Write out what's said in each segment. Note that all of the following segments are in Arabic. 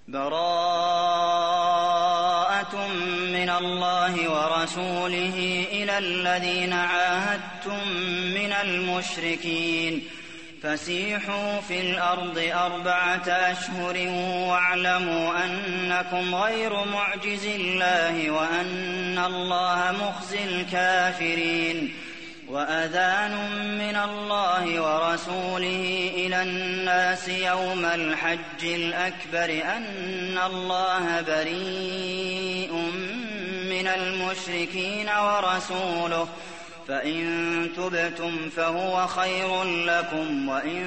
براءة من الله ورسوله إلى الذين عاهدتم من المشركين فسيحوا في الأرض 4 أشهر واعلموا أنكم غير معجز الله وأن الله مخزي الكافرين. وأذان من الله ورسوله إلى الناس يوم الحج الأكبر أن الله بريء من المشركين ورسوله فإن تبتم فهو خير لكم وإن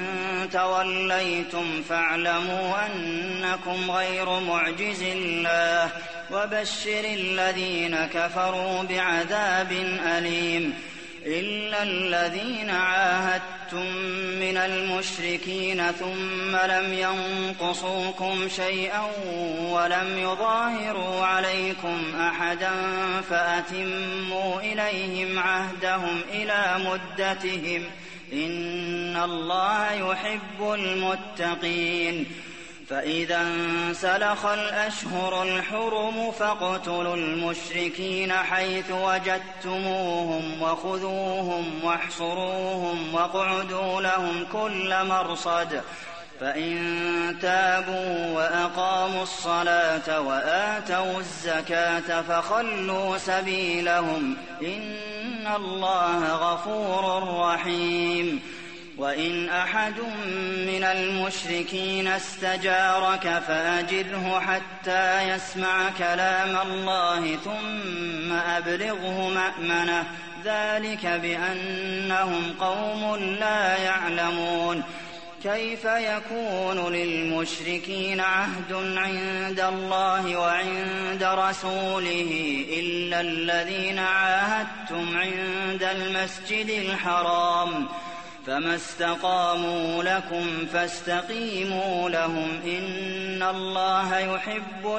توليتم فاعلموا أنكم غير معجز الله وبشر الذين كفروا بعذاب أليم. إلا الذين عاهدتم من المشركين ثم لم ينقصوكم شيئا ولم يظاهروا عليكم أحدا فأتموا إليهم عهدهم إلى مدتهم إن الله يحب المتقين. فإذا انسلخ الأشهر الحرم فاقتلوا المشركين حيث وجدتموهم وخذوهم واحصروهم واقعدوا لهم كل مرصد فإن تابوا وأقاموا الصلاة وآتوا الزكاة فخلوا سبيلهم إن الله غفور رحيم. وإن أحد من المشركين استجارك فأجره حتى يسمع كلام الله ثم أبلغه مأمنه ذلك بأنهم قوم لا يعلمون. كيف يكون للمشركين عهد عند الله وعند رسوله إلا الذين عاهدتم عند المسجد الحرام فما استقاموا لكم فاستقيموا لهم إن الله يحب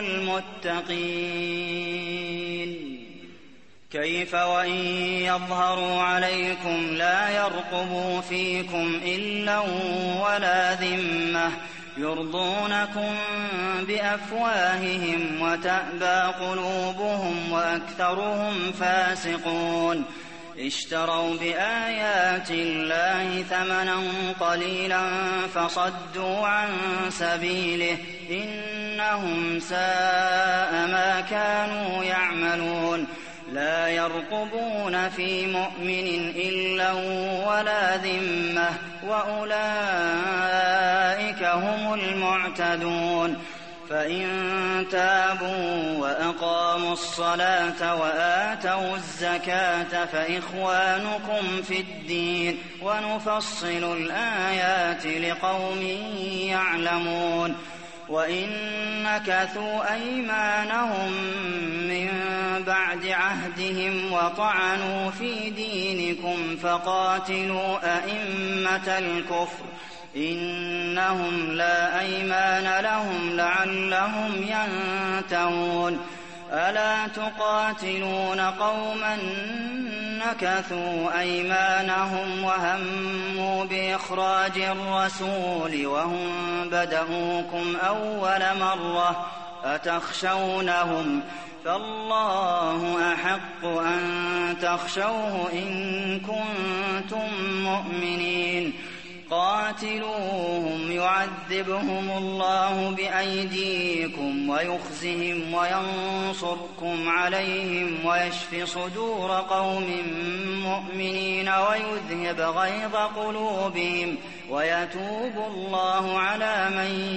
المتقين. كيف وإن يظهروا عليكم لا يرقبوا فيكم إلا ولا ذمة يرضونكم بأفواههم وتأبى قلوبهم وأكثرهم فاسقون. اشتروا بآيات الله ثمنا قليلا فصدوا عن سبيله إنهم ساء ما كانوا يعملون. لا يرقبون في مؤمن إلا ولا ذمة وأولئك هم المعتدون. فإن تابوا وأقاموا الصلاة وآتوا الزكاة فإخوانكم في الدين ونفصل الآيات لقوم يعلمون. وإن نكثوا أيمانهم من بعد عهدهم وطعنوا في دينكم فقاتلوا أئمة الكفر إنهم لا أيمان لهم لعلهم ينتهون. ألا تقاتلون قوما نكثوا أيمانهم وهموا بإخراج الرسول وهم بدؤوكم أول مرة أتخشونهم فالله أحق أن تخشوه إن كنتم مؤمنين. قاتلوهم يعذبهم الله بأيديكم ويخزهم وينصركم عليهم ويشف صدور قوم مؤمنين ويذهب غيظ قلوبهم ويتوب الله على من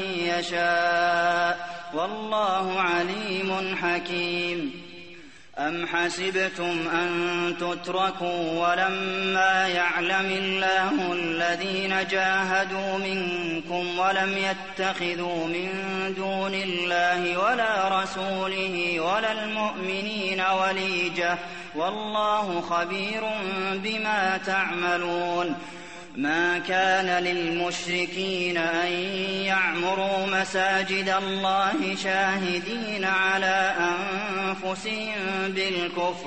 يشاء والله عليم حكيم. أم حسبتم أن تتركوا ولما يعلم الله الذين جاهدوا منكم ولم يتخذوا من دون الله ولا رسوله ولا المؤمنين وليجة والله خبير بما تعملون. ما كان للمشركين أن يعمروا مساجد الله شاهدين على أنفسهم بالكفر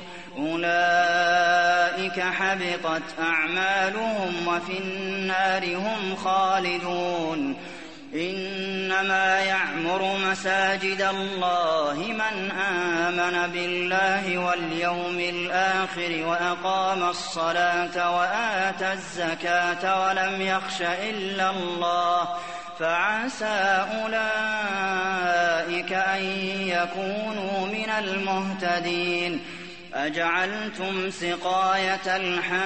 أولئك حبطت أعمالهم وفي النار هم خالدون. إنما يعمر مساجد الله من آمن بالله واليوم الآخر وأقام الصلاة وآتى الزكاة ولم يخش إلا الله فعسى أولئك أن يكونوا من المهتدين. أجعلتم سقاية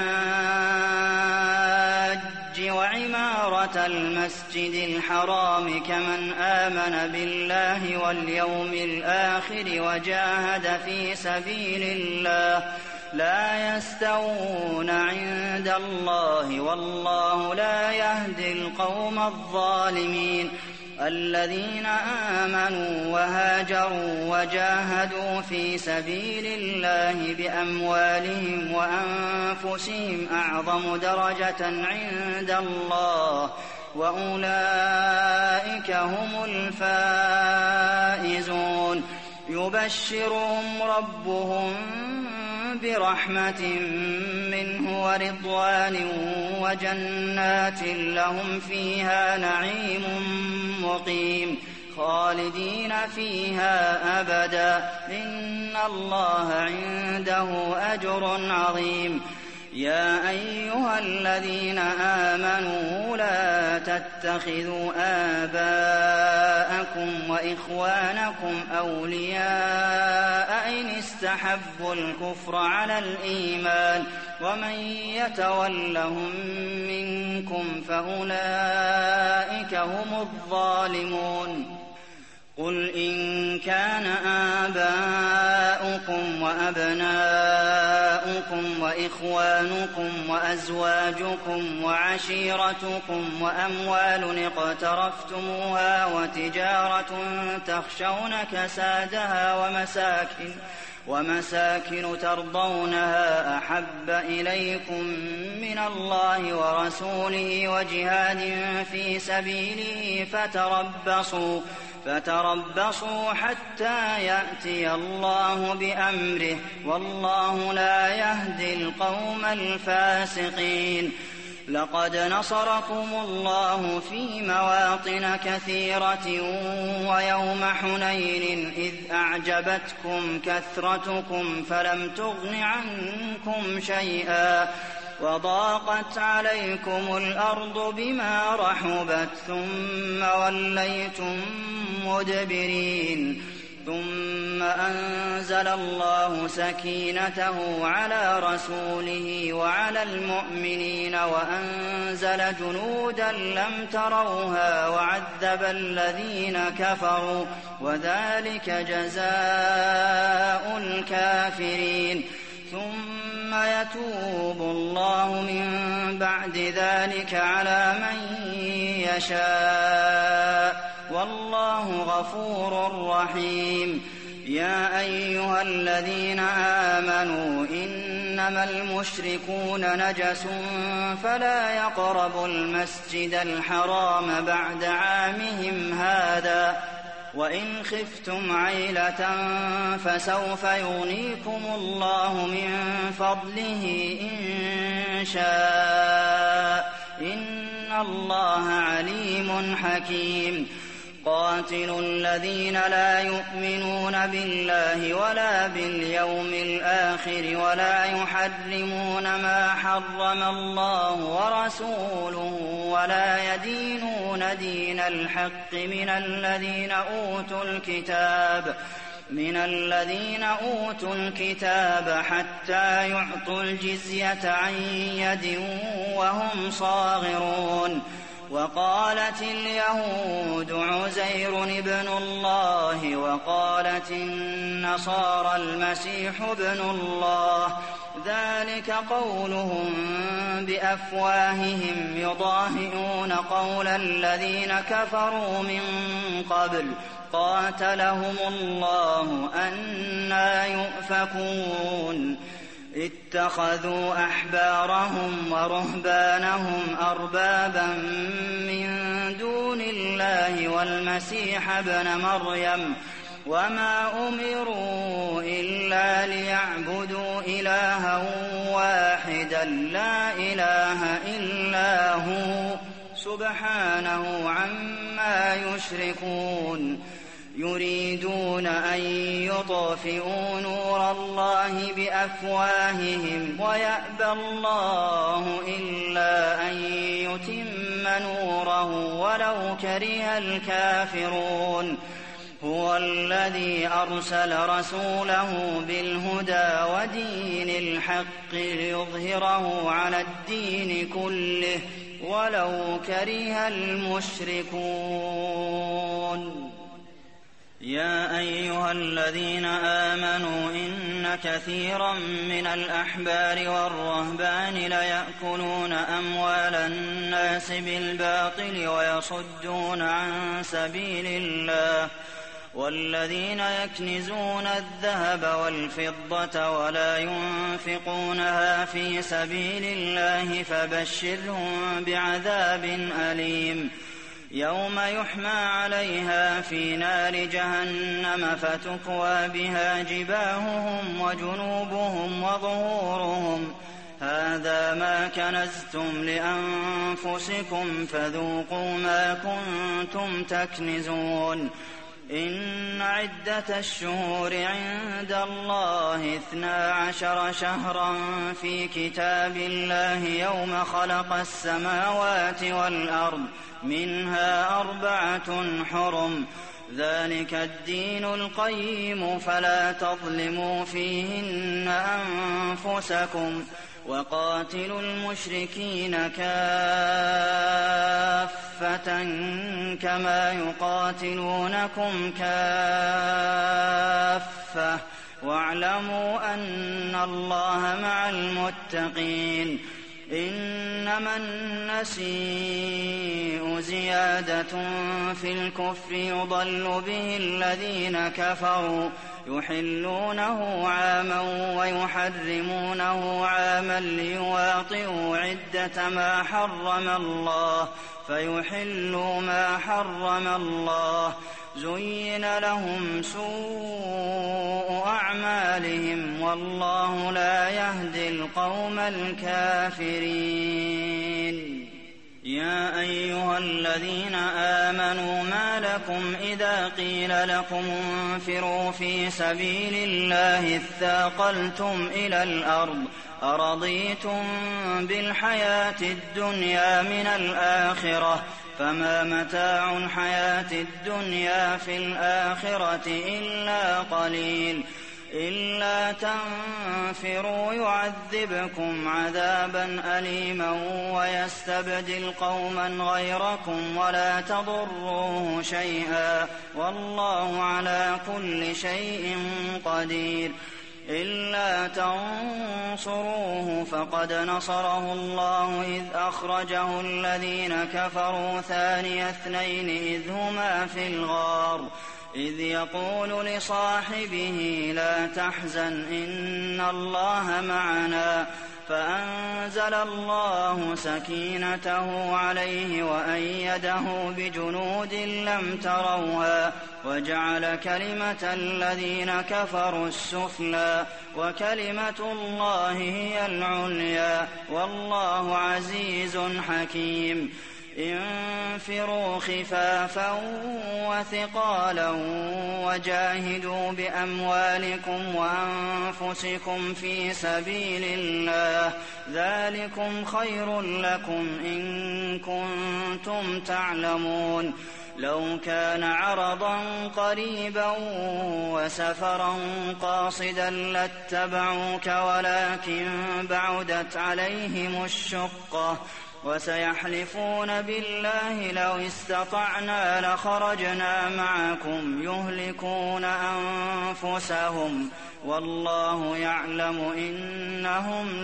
الحاج وعمارة المسجد الحرام كمن آمن بالله واليوم الآخر وجاهد في سبيل الله لا يستوون عند الله والله لا يهدي القوم الظالمين. الذين آمنوا وهاجروا وجاهدوا في سبيل الله بأموالهم وأنفسهم أعظم درجة عند الله وأولئك هم الفائزون. يبشرهم ربهم برحمة منه ورضوان وجنات لهم فيها نعيم مقيم خالدين فيها أبدا إن الله عنده أجر عظيم. يا أيها الذين آمنوا لا تتخذوا آباءكم وإخوانكم أولياء إن استحبوا الكفر على الإيمان ومن يتولهم منكم فأولئك هم الظالمون. قل إن كان آباؤكم وأبناؤكم وإخوانكم وأزواجكم وعشيرتكم وأموال اقترفتموها وتجارة تخشون كسادها ومساكن ترضونها أحب إليكم من الله ورسوله وجهاد في سبيله فتربصوا حتى يأتي الله بأمره والله لا يهدي القوم الفاسقين. لقد نصركم الله في مواطن كثيرة ويوم حنين إذ أعجبتكم كثرتكم فلم تغن عنكم شيئا وضاقت عليكم الأرض بما رحبت ثم وليتم مدبرين. ثم أنزل الله سكينته على رسوله وعلى المؤمنين وأنزل جنودا لم تروها وعذب الذين كفروا وذلك جزاء الكافرين. ثم يتوب الله من بعد ذلك على من يشاء والله غفور رحيم. يا أيها الذين آمنوا إنما المشركون نجس فلا يقربوا المسجد الحرام بعد عامهم هذا وإن خفتم عيلة فسوف يغنيكم الله من فضله إن شاء إن الله عليم حكيم. قاتلوا الذين لا يؤمنون بالله ولا باليوم الآخر ولا يحرمون ما حرم الله ورسوله ولا يدينون دين الحق من الذين أوتوا الكتاب حتى يعطوا الجزية عن يد وهم صاغرون. وقالت اليهود عزير ابن الله وقالت النصارى المسيح ابن الله ذلك قولهم بأفواههم يضاهئون قول الذين كفروا من قبل قاتلهم الله أنى يؤفكون. اتخذوا أحبارهم ورهبانهم أربابا من دون الله والمسيح ابن مريم وما أمروا إلا ليعبدوا إلها واحدا لا إله إلا هو سبحانه عما يشركون يريدون أن يطفئوا نور الله بأفواههم ويأبى الله إلا أن يتم نوره ولو كره الكافرون هو الذي أرسل رسوله بالهدى ودين الحق ليظهره على الدين كله ولو كره المشركون يا أيها الذين آمنوا إن كثيرا من الأحبار والرهبان ليأكلون أموال الناس بالباطل ويصدون عن سبيل الله والذين يكنزون الذهب والفضة ولا ينفقونها في سبيل الله فبشرهم بعذاب أليم يوم يحمى عليها في نار جهنم فتكوى بها جباههم وجنوبهم وظهورهم هذا ما كنزتم لأنفسكم فذوقوا ما كنتم تكنزون إن عدة الشهور عند الله 12 شهرا في كتاب الله يوم خلق السماوات والأرض منها 4 حرم ذلك الدين القيم فلا تظلموا فيهن أنفسكم وقاتلوا المشركين كافة كما يقاتلونكم كافة واعلموا أن الله مع المتقين إنما النسيء زيادة في الكفر يضل به الذين كفروا يحلونه عاما ويحرمونه عاما ليواطئوا عدة ما حرم الله فيحلوا ما حرم الله زين لهم سوء أعمالهم والله لا يهدي القوم الكافرين يا أيها الذين آمنوا ما لكم إذا قيل لكم انفروا في سبيل الله اثاقلتم إلى الأرض أرضيتم بالحياة الدنيا من الآخرة فما متاع الحياة الدنيا في الآخرة إلا قليل إلا تنفروا يعذبكم عذابا أليما ويستبدل قوما غيركم ولا تضروه شيئا والله على كل شيء قدير إلا تنصروه فقد نصره الله إذ أخرجه الذين كفروا ثاني اثنين إذ هما في الغار إذ يقول لصاحبه لا تحزن إن الله معنا فأنزل الله سكينته عليه وأيده بجنود لم تروها وجعل كلمة الذين كفروا السفلى وكلمة الله هي العليا والله عزيز حكيم انفروا خفافا وثقالا وجاهدوا بأموالكم وأنفسكم في سبيل الله ذلكم خير لكم إن كنتم تعلمون لو كان عرضا قريبا وسفرا قاصدا لاتبعوك ولكن بعدت عليهم الشقة وسيحلفون بالله لو استطعنا لخرجنا معكم يهلكون أنفسهم والله يعلم إنهم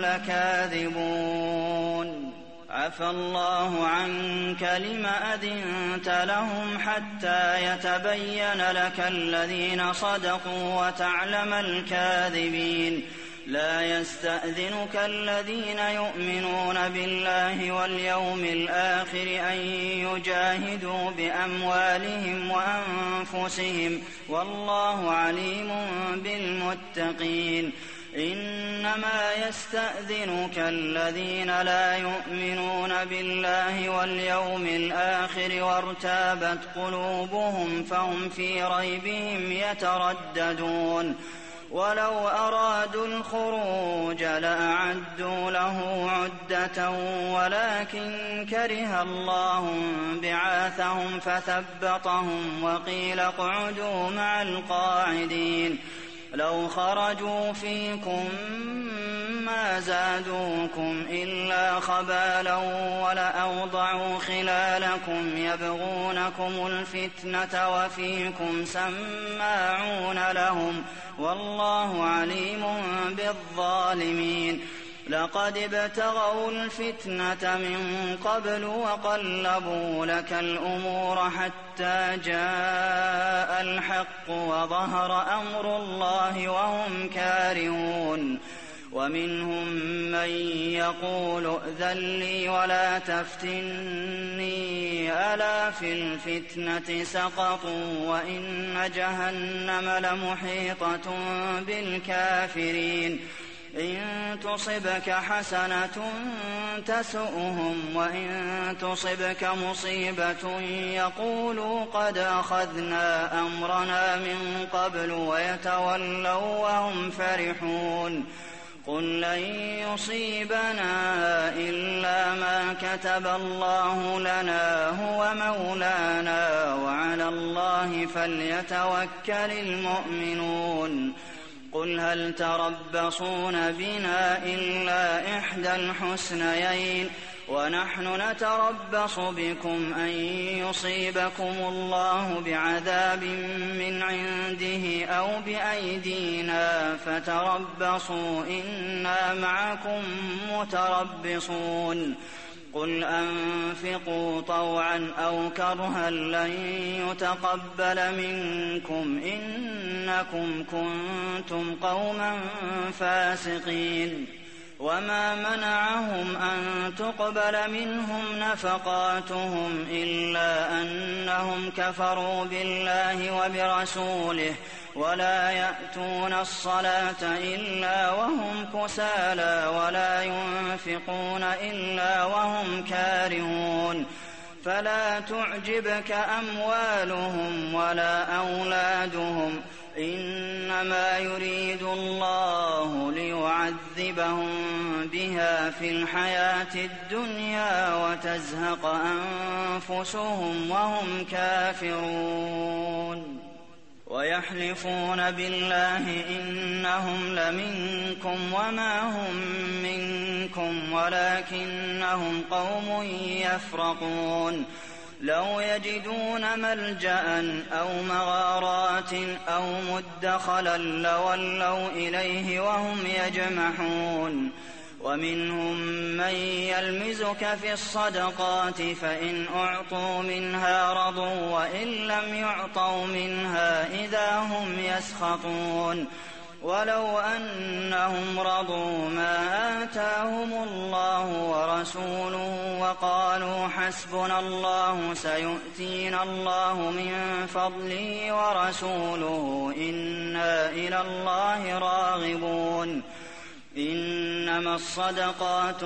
لكاذبون عفى الله عنك لم أذنت لهم حتى يتبين لك الذين صدقوا وتعلم الكاذبين لا يستأذنك الذين يؤمنون بالله واليوم الآخر أن يجاهدوا بأموالهم وأنفسهم والله عليم بالمتقين إنما يستأذنك الذين لا يؤمنون بالله واليوم الآخر وارتابت قلوبهم فهم في ريبهم يترددون ولو أرادوا الخروج لأعدوا له عدة ولكن كره الله بعاثهم فثبطهم وقيل اقعدوا مع القاعدين لو خرجوا فيكم ما زادوكم إلا خبالا ولأوضعوا خلالكم يبغونكم الفتنة وفيكم سماعون لهم والله عليم بالظالمين لقد ابتغوا الفتنة من قبل وقلبوا لك الأمور حتى جاء الحق وظهر أمر الله وهم كارهون ومنهم من يقول ائذن لي ولا تفتني ألا في الفتنة سقطوا وإن جهنم لمحيطة بالكافرين إن تصبك حسنة تسؤهم وإن تصبك مصيبة يقولوا قد أخذنا أمرنا من قبل ويتولوا وهم فرحون قل لن يصيبنا إلا ما كتب الله لنا هو مولانا وعلى الله فليتوكل المؤمنون قل هل تربصون بنا إلا إحدى الحسنيين ونحن نتربص بكم أن يصيبكم الله بعذاب من عنده أو بأيدينا فتربصوا إنا معكم متربصون قل أنفقوا طوعا أو كرها لن يتقبل منكم إنكم كنتم قوما فاسقين وما منعهم أن تقبل منهم نفقاتهم إلا أنهم كفروا بالله وبرسوله ولا يأتون الصلاة إلا وهم كسالى ولا ينفقون إلا وهم كارهون فلا تعجبك أموالهم ولا أولادهم إنما يريد الله ليعذبهم بها في الحياة الدنيا وتزهق أنفسهم وهم كافرون ويحلفون بالله إنهم لمنكم وما هم منكم ولكنهم قوم يفرقون لو يجدون ملجأ أو مغارات أو مدخلا لولوا إليه وهم يجمحون ومنهم من يلمزك في الصدقات فإن أعطوا منها رضوا وإن لم يعطوا منها إذا هم يسخطون ولو أنهم رضوا ما آتاهم الله ورسوله وقالوا حسبنا الله سيؤتينا الله من فضله ورسوله إنا إلى الله راغبون إنما الصدقات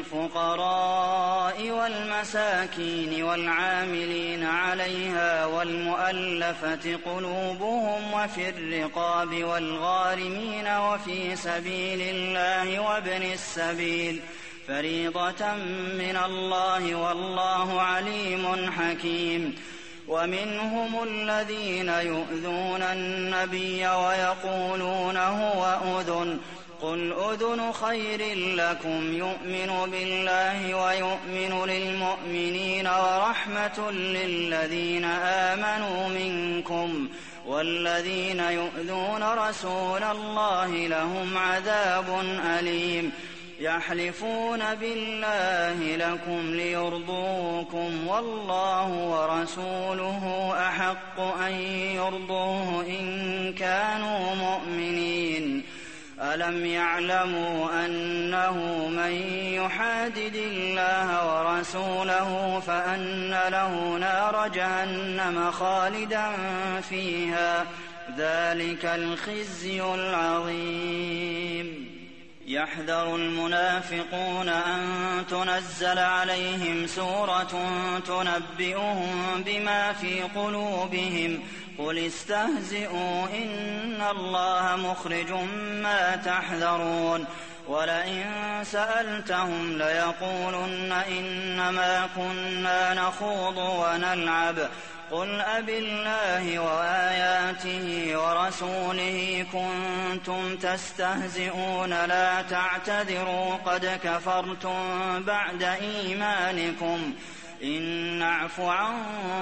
للفقراء والمساكين والعاملين عليها والمؤلفة قلوبهم وفي الرقاب والغارمين وفي سبيل الله وابن السبيل فريضة من الله والله عليم حكيم ومنهم الذين يؤذون النبي ويقولون هو أذن قل أذن خير لكم يؤمن بالله ويؤمن للمؤمنين ورحمة للذين آمنوا منكم والذين يؤذون رسول الله لهم عذاب أليم يحلفون بالله لكم ليرضوكم والله ورسوله أحق أن يرضوه إن كانوا مؤمنين ألم يعلموا أنه من يحادد الله ورسوله فأن له نار جهنم خالدا فيها ذلك الخزي العظيم. يحذر المنافقون أن تنزل عليهم سورة تنبئهم بما في قلوبهم قل استهزئوا إن الله مخرج ما تحذرون ولئن سألتهم ليقولن إنما كنا نخوض ونلعب قل أبالله وآياته ورسوله كنتم تستهزئون لا تعتذروا قد كفرتم بعد إيمانكم إن نعف عن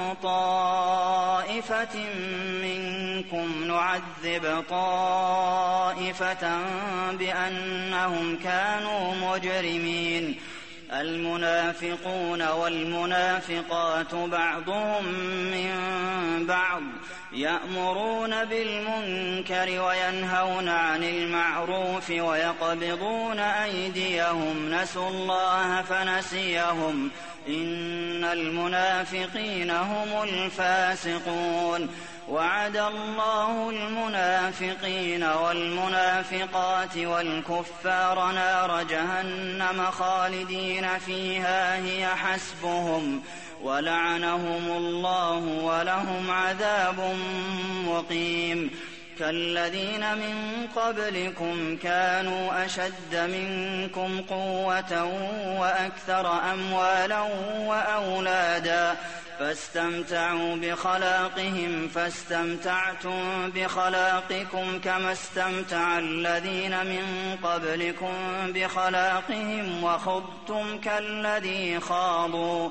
طائفة منكم نعذب طائفة بأنهم كانوا مجرمين. المنافقون والمنافقات بعضهم من بعض يأمرون بالمنكر وينهون عن المعروف ويقبضون أيديهم نسوا الله فنسيهم إن المنافقين هم الفاسقون. وعد الله المنافقين والمنافقات والكفار نار جهنم خالدين فيها هي حسبهم ولعنهم الله ولهم عذاب مقيم. كالذين من قبلكم كانوا أشد منكم قوة وأكثر أموالا وأولادا فاستمتعوا بخلاقهم فاستمتعتم بخلاقكم كما استمتع الذين من قبلكم بخلاقهم وخضتم كالذي خاضوا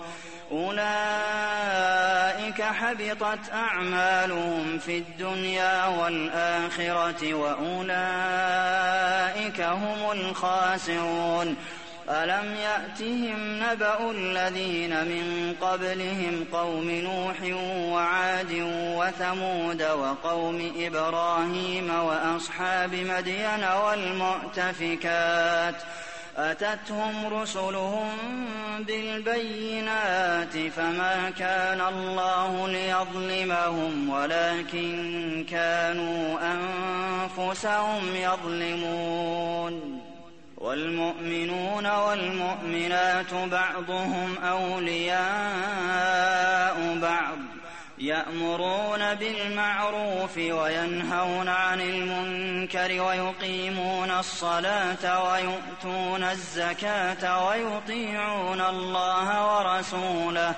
أولئك حبطت أعمالهم في الدنيا والآخرة وأولئك هم الخاسرون. ألم يأتهم نبأ الذين من قبلهم قوم نوح وعاد وثمود وقوم إبراهيم وأصحاب مدين والمؤتفكات أتتهم رسلهم بالبينات فما كان الله ليظلمهم ولكن كانوا أنفسهم يظلمون. والمؤمنون والمؤمنات بعضهم أولياء بعض يأمرون بالمعروف وينهون عن المنكر ويقيمون الصلاة ويؤتون الزكاة ويطيعون الله ورسوله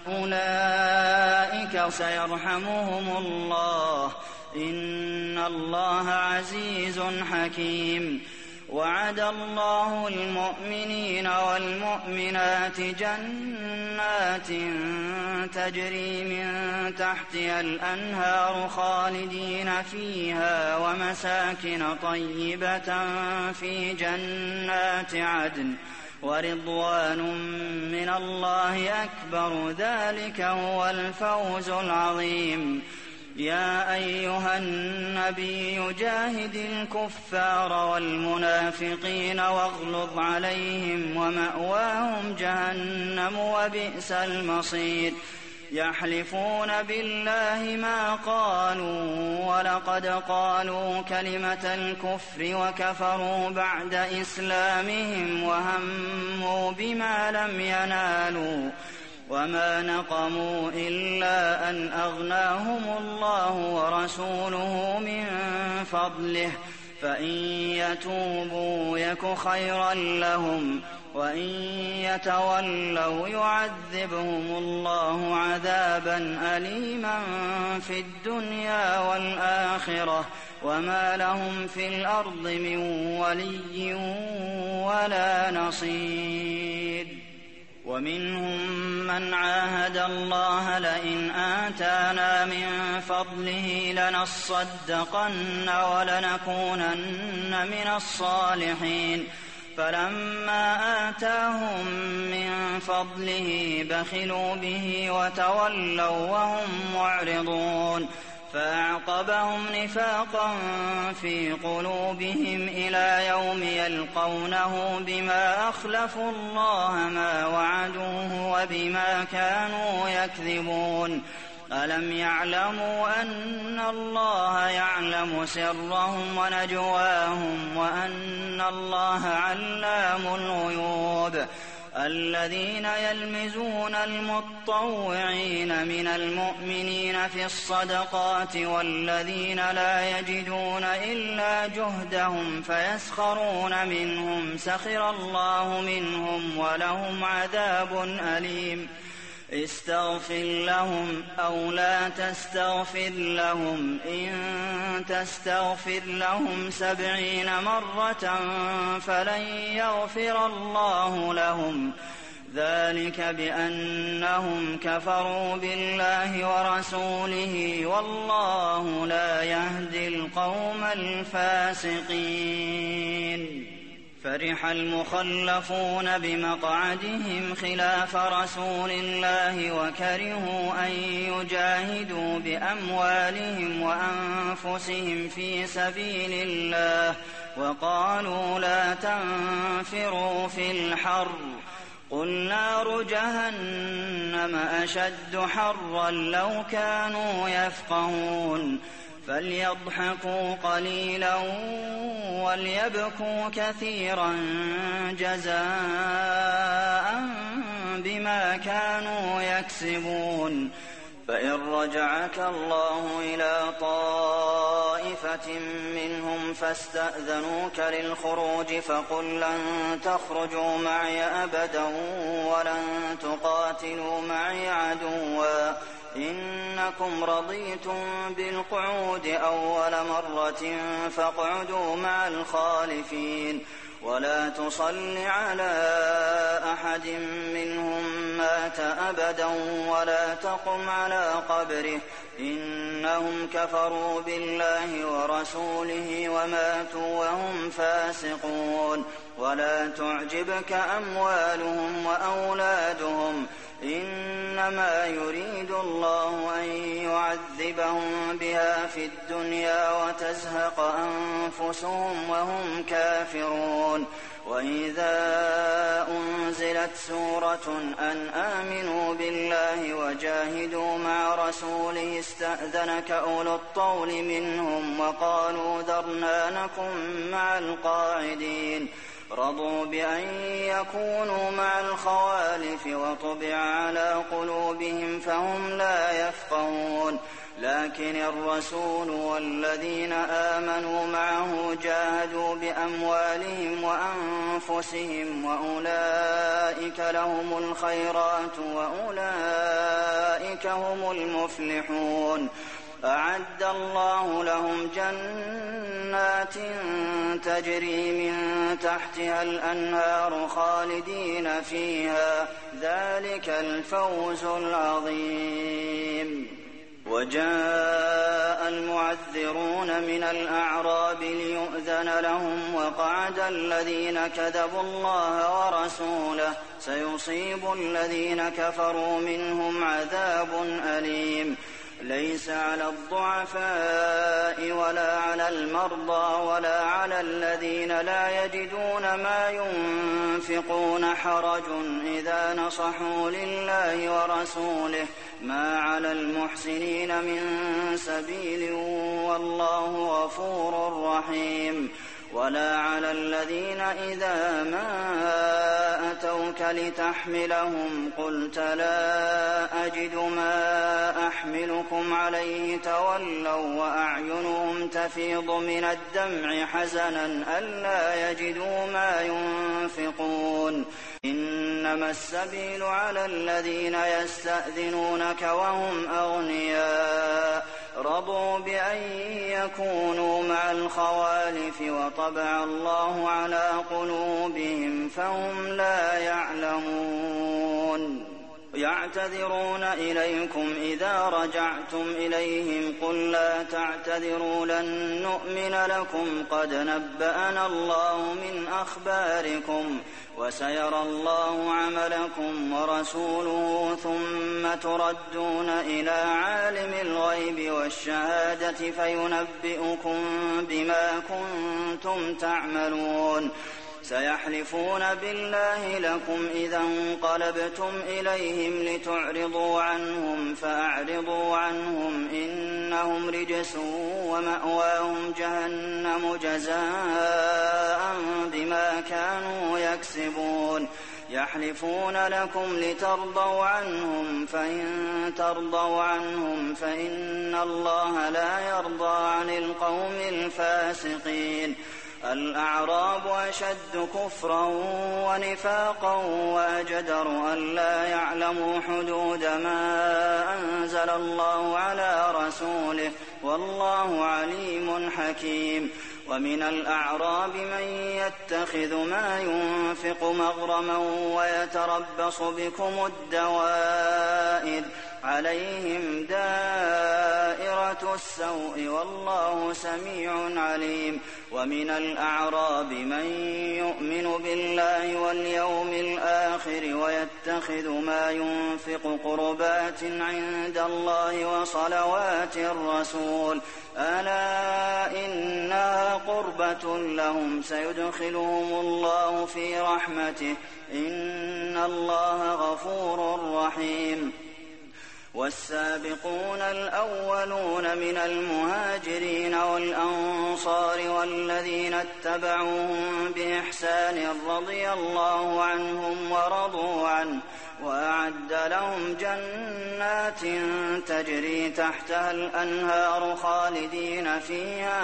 أولئك سيرحمهم الله إن الله عزيز حكيم. وعد الله المؤمنين والمؤمنات جنات تجري من تحتها الأنهار خالدين فيها ومساكن طيبة في جنات عدن ورضوان من الله أكبر ذلك هو الفوز العظيم. يا أيها النبي جاهد الكفار والمنافقين واغلظ عليهم ومأواهم جهنم وبئس المصير. يحلفون بالله ما قالوا ولقد قالوا كلمة الكفر وكفروا بعد إسلامهم وهموا بما لم ينالوا وما نقموا إلا أن أغناهم الله ورسوله من فضله فإن يتوبوا يك خيرا لهم وإن يتولوا يعذبهم الله عذابا أليما في الدنيا والآخرة وما لهم في الأرض من ولي ولا نصير. ومنهم من عاهد الله لئن آتانا من فضله لنصدقن ولنكونن من الصالحين فلما آتاهم من فضله بخلوا به وتولوا وهم معرضون فأعقبهم نفاقا في قلوبهم إلى يوم يلقونه بما أخلفوا الله ما وعدوه وبما كانوا يكذبون. ألم يعلموا أن الله يعلم سرهم ونجواهم وأن الله علام الغيوب الذين يلمزون المطوعين من المؤمنين في الصدقات والذين لا يجدون إلا جهدهم فيسخرون منهم سخر الله منهم ولهم عذاب أليم استغفر لهم أو لا تستغفر لهم إن تستغفر لهم 70 مرة فلن يغفر الله لهم ذلك بأنهم كفروا بالله ورسوله والله لا يهدي القوم الفاسقين فرح المخلفون بمقعدهم خلاف رسول الله وكرهوا أن يجاهدوا بأموالهم وأنفسهم في سبيل الله وقالوا لا تنفروا في الحر قل نار جهنم أشد حرا لو كانوا يفقهون فليضحكوا قليلا وليبكوا كثيرا جزاء بما كانوا يكسبون فإن رجعك الله إلى طائفة منهم فاستأذنوك للخروج فقل لن تخرجوا معي أبدا ولن تقاتلوا معي عدوا إنكم رضيتم بالقعود أول مرة فاقعدوا مع الخالفين ولا تصل على أحد منهم مات أبدا ولا تقم على قبره إنهم كفروا بالله ورسوله وماتوا وهم فاسقون ولا تعجبك أموالهم وأولادهم إنما يريد الله أن يعذبهم بها في الدنيا وتزهق أنفسهم وهم كافرون وإذا أنزلت سورة أن آمنوا بالله وجاهدوا مع رسوله استأذنك أولو الطول منهم وقالوا ذرنا نكن مع القاعدين رضوا بأن يكونوا مع الخوالف وطبع على قلوبهم فهم لا يفقهون لكن الرسول والذين آمنوا معه جاهدوا بأموالهم وأنفسهم وأولئك لهم الخيرات وأولئك هم المفلحون أعد الله لهم جنات تجري من تحتها الأنهار خالدين فيها ذلك الفوز العظيم وجاء المعذرون من الأعراب ليؤذن لهم وقعد الذين كذبوا الله ورسوله سيصيب الذين كفروا منهم عذاب أليم ليس على الضعفاء ولا على المرضى ولا على الذين لا يجدون ما ينفقون حرج إذا نصحوا لله ورسوله ما على المحسنين من سبيل والله غفور رحيم ولا على الذين إذا ما أتوك لتحملهم قلت لا أجد ما أحملكم عليه تولوا وأعينهم تفيض من الدمع حزنا ألا يجدوا ما ينفقون إنما السبيل على الذين يستأذنونك وهم أغنياء رضوا بأن يكونوا مع الخوالف وطبع الله على قلوبهم فهم لا يعلمون يعتذرون إليكم إذا رجعتم إليهم قل لا تعتذروا لن نؤمن لكم قد نبأنا الله من أخباركم وسيرى الله عملكم ورسوله ثم تردون إلى عالم الغيب والشهادة فينبئكم بما كنتم تعملون سيحلفون بالله لكم إذا انقلبتم إليهم لتعرضوا عنهم فأعرضوا عنهم إنهم رجس ومأواهم جهنم جزاء بما كانوا يكسبون يحلفون لكم لترضوا عنهم فإن ترضوا عنهم فإن الله لا يرضى عن القوم الفاسقين الأعراب أشد كفرا ونفاقا وأجدر أن لا يعلموا حدود ما أنزل الله على رسوله والله عليم حكيم ومن الأعراب من يتخذ ما ينفق مغرما ويتربص بكم الدوائر عليهم دائرة السوء والله سميع عليم ومن الأعراب من يؤمن بالله واليوم الآخر ويتخذ ما ينفق قربات عند الله وصلوات الرسول ألا إنها قربة لهم سيدخلهم الله في رحمته إن الله غفور رحيم والسابقون الأولون من المهاجرين والأنصار والذين اتبعوهم بإحسان رضي الله عنهم ورضوا عنه وأعد لهم جنات تجري تحتها الأنهار خالدين فيها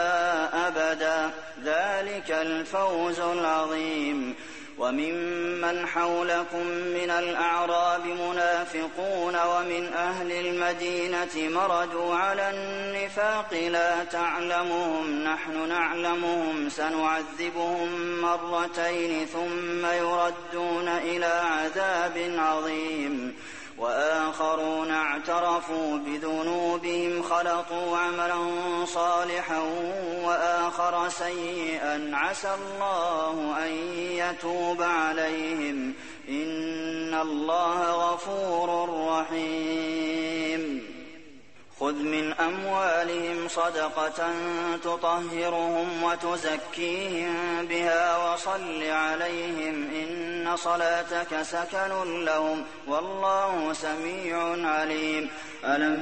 أبدا ذلك الفوز العظيم وممن حولكم من الأعراب منافقون ومن أهل المدينة مردوا على النفاق لا تعلمهم نحن نعلمهم سنعذبهم مرتين ثم يردون إلى عذاب عظيم وآخرون اعترفوا بذنوبهم خلطوا عملا صالحا وآخر سيئا عسى الله أن يتوب عليهم إن الله غفور رحيم خذ من أموالهم صدقة تطهرهم وتزكيهم بها وصل عليهم إن صلاتك سكن لهم والله سميع عليم ألم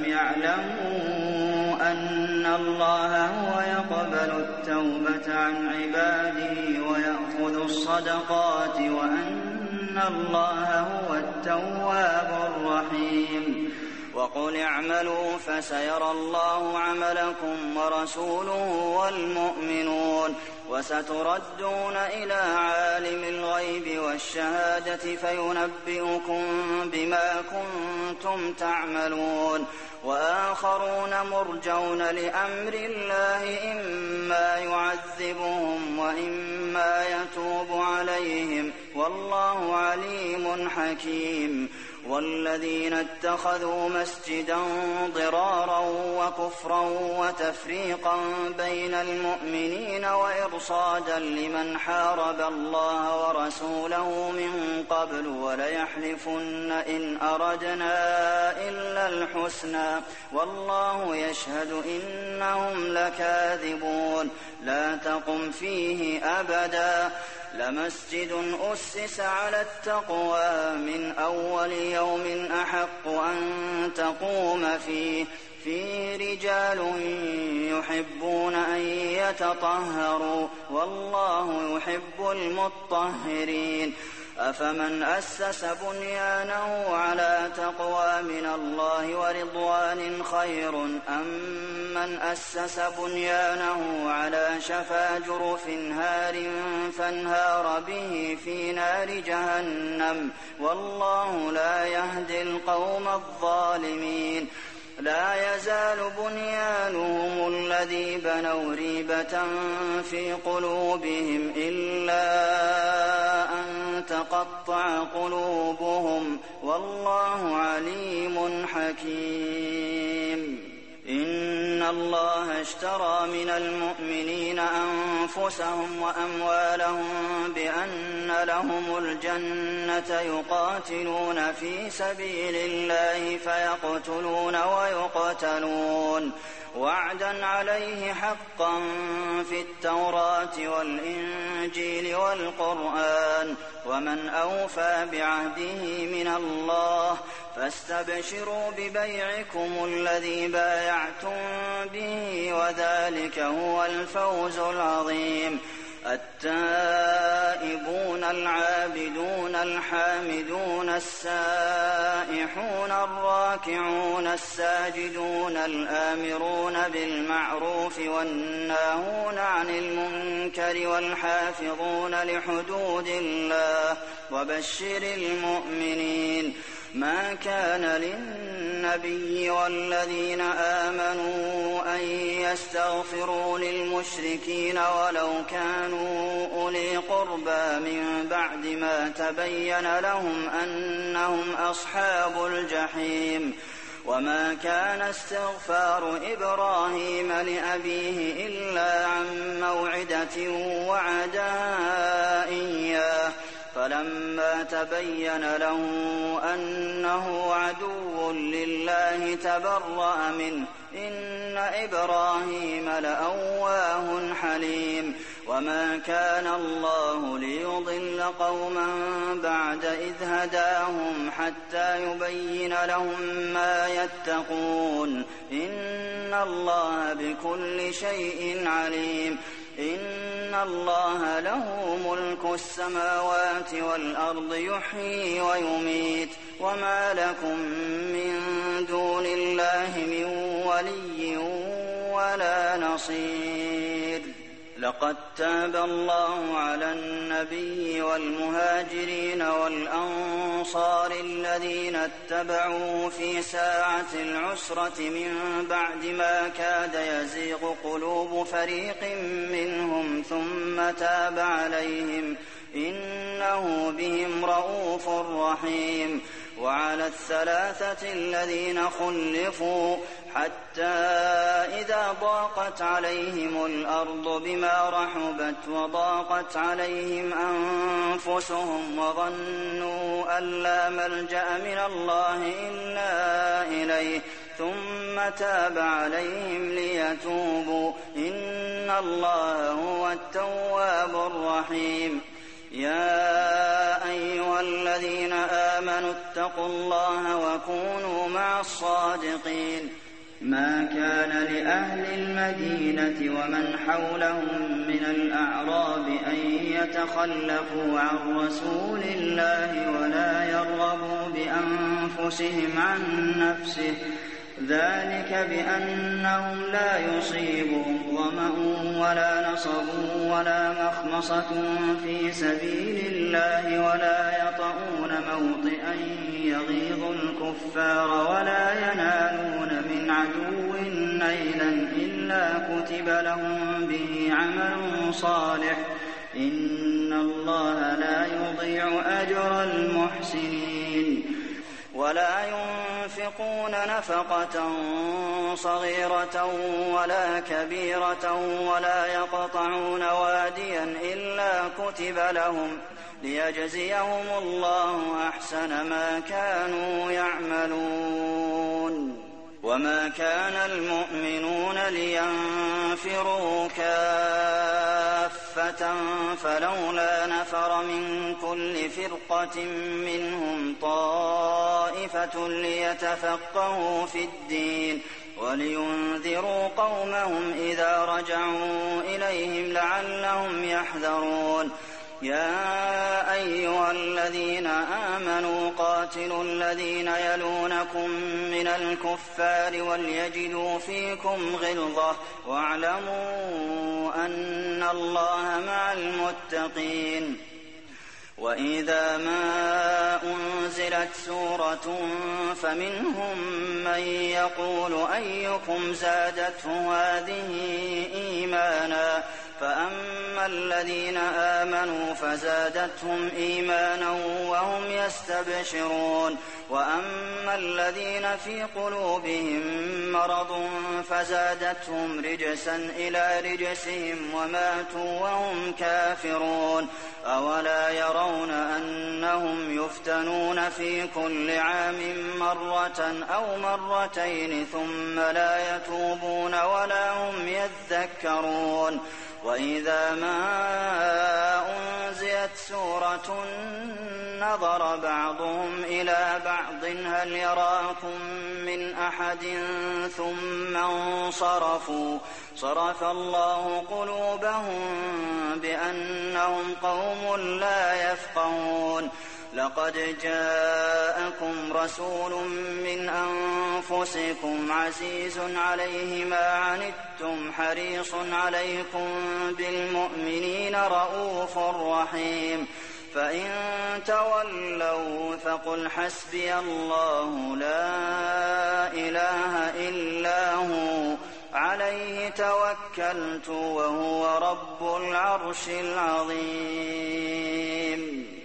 يعلموا أن الله هو يقبل التوبة عن عباده ويأخذ الصدقات وأن الله هو التواب الرحيم وقل اعملوا فسيرى الله عملكم ورسوله والمؤمنون وستردون إلى عالم الغيب والشهادة فينبئكم بما كنتم تعملون وآخرون مرجون لأمر الله إما يعذبهم وإما يتوب عليهم والله عليم حكيم والذين اتخذوا مسجدا ضرارا وكفرا وتفريقا بين المؤمنين وإرصادا لمن حارب الله ورسوله من قبل وليحلفن إن أردنا إلا الحسنى والله يشهد إنهم لكاذبون لا تقم فيه أبدا لمسجد أسس على التقوى من أول يوم أحق أن تقوم فيه رجال يحبون أن يتطهروا والله يحب المطهرين أفمن أسس بنيانه على تقوى من الله ورضوان خير أم من أسس بنيانه على شفا جرف هار فانهار به في نار جهنم والله لا يهدي القوم الظالمين لا يزال بنيانهم الذي بنوا ريبة في قلوبهم إلا أن تقطع قلوبهم والله عليم حكيم إن الله اشترى من المؤمنين أنفسهم وأموالهم بأن لهم الجنة يقاتلون في سبيل الله فيقتلون ويقتلون وعدا عليه حقا في التوراة والإنجيل والقرآن ومن أوفى بعهده من الله فاستبشروا ببيعكم الذي بايعتم به وذلك هو الفوز العظيم. التائبون العابدون الحامدون السائحون الراكعون الساجدون الآمرون بالمعروف والناهون عن المنكر والحافظون لحدود الله وبشر المؤمنين. ما كان للنبي والذين آمنوا أن يستغفروا للمشركين ولو كانوا أولي قربى من بعد ما تبين لهم أنهم أصحاب الجحيم. وما كان استغفار إبراهيم لأبيه إلا عن موعدة وعدها إياه فلما تبين له أنه عدو لله تبرأ منه إن إبراهيم لأواه حليم. وما كان الله ليضل قوما بعد إذ هداهم حتى يبين لهم ما يتقون إن الله بكل شيء عليم. إن الله له ملك السماوات والأرض يحيي ويميت وما لكم من دون الله من ولي ولا نصير. لقد تاب الله على النبي والمهاجرين والأنصار الذين اتبعوه في ساعة العسرة من بعد ما كاد يزيغ قلوب فريق منهم ثم تاب عليهم إنه بهم رءوف رحيم. وعلى الثلاثة الذين خلفوا حتى إذا ضاقت عليهم الأرض بما رحبت وضاقت عليهم أنفسهم وظنوا أن لا ملجأ من الله إلا إليه ثم تاب عليهم ليتوبوا إن الله هو التواب الرحيم. يا أيها الذين آمنوا اتقوا الله وكونوا مع الصادقين. ما كان لأهل المدينة ومن حولهم من الأعراب أن يتخلفوا عن رسول الله ولا يرغبوا بأنفسهم عن نفسه ذلك بأنهم لا يصيبهم ظمأ ولا نصب ولا مخمصة في سبيل الله ولا يطؤون موطئا يغيظ الكفار ولا ينالون من عدو نيلا إلا كتب لهم به عمل صالح إن الله لا يضيع أجر المحسنين. ولا ينفقون نفقة صغيرة ولا كبيرة ولا يقطعون واديا إلا كتب لهم ليجزيهم الله أحسن ما كانوا يعملون. وما كان المؤمنون لينفروا كافة فلولا نفر من كل فرقة منهم طائفة ليتفقهوا في الدين ولينذروا قومهم إذا رجعوا إليهم لعلهم يحذرون. يا أيها الذين آمنوا قاتلوا الذين يلونكم من الكفار وليجدوا فيكم غلظة واعلموا أن الله مع المتقين. وإذا ما أنزلت سورة فمنهم من يقول أيكم زادته هذه إيمانا فأما الذين آمنوا فزادتهم إيمانا وهم يستبشرون. وأما الذين في قلوبهم مرض فزادتهم رجسا إلى رجسهم وماتوا وهم كافرون أولا يرون أنهم يفتنون في كل عام مرة أو مرتين ثم لا يتوبون ولا هم يذكرون وإذا ما أنزلت سورة نظر بعضهم إلى بعض هل يراكم من أحد ثم انصرفوا صرف الله قلوبهم بأنهم قوم لا يفقهون لقد جاءكم رسول من أنفسكم عزيز عليه ما عنتم حريص عليكم بالمؤمنين رءوف رحيم فإن تولوا فقل حسبي الله لا إله إلا هو عليه توكلت وهو رب العرش العظيم